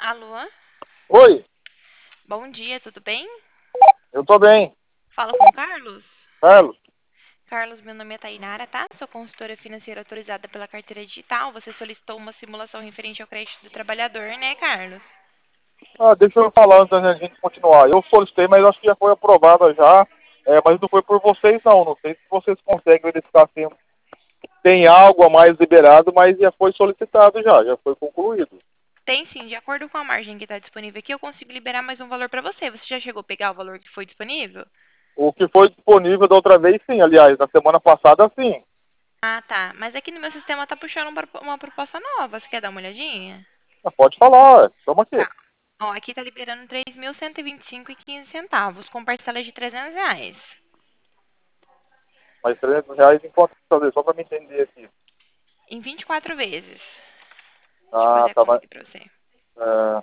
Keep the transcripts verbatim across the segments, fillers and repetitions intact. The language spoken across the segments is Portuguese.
Alô? Oi, Bom dia, tudo bem? eu tô bem. Falo com o Carlos? Carlos, Carlos, meu nome é Tainara, tá? Sou consultora financeira autorizada pela carteira digital. Você solicitou uma simulação referente ao crédito do trabalhador, né, Carlos? ah, deixa eu falar antes da gente continuar. Eu solicitei, mas acho que já foi aprovada já. É, mas não foi por vocês não. Não sei se vocês conseguem verificar se tem algo a mais liberado, mas já foi solicitado já, já foi concluído. Tem sim, de acordo com a margem que está disponível aqui, eu consigo liberar mais um valor para você. Você já chegou a pegar o valor que foi disponível? O que foi disponível da outra vez, sim. Aliás, na semana passada, sim. Ah, tá. Mas aqui no meu sistema tá puxando uma pro- uma proposta nova. Você quer dar uma olhadinha? Ah, pode falar, estamos aqui. Tá. Ó, aqui tá liberando três mil cento e vinte e cinco e quinze centavos, com parcelas de trezentos reais. Mas trezentos reais em quanto fazer, só para me entender aqui. Em vinte e quatro vezes. Deixa eu Ah, fazer a tá, conta mas, aqui pra você. é,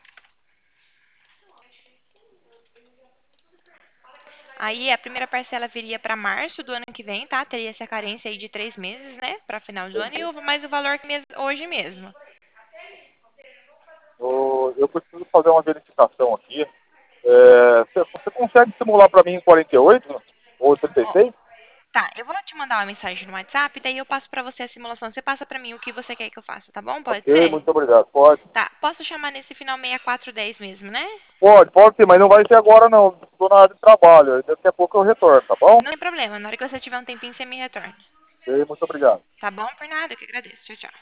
Aí a primeira parcela viria para março do ano que vem, tá? Teria essa carência aí de três meses, né? Para final do ano e o, mais o valor que mes- hoje mesmo. eu, eu preciso fazer uma verificação aqui. É, você, você consegue simular para mim em quarenta e oito ou trinta e Ó, seis? tá, eu vou te mandar uma mensagem no WhatsApp, daí eu passo para você a simulação. Você passa para mim o que você quer que eu faça, tá bom? Pode Ok, ser? muito obrigado. Pode. Tá, posso chamar nesse final sessenta e quatro dez mesmo, né? Pode, pode sim, mas não vai ser agora não. Estou na área de trabalho. Daqui a pouco eu retorno, tá bom? Não tem problema, na hora que você tiver um tempinho você me retorna. Ok, muito obrigado. Tá bom? Por nada, eu que agradeço. Tchau, tchau.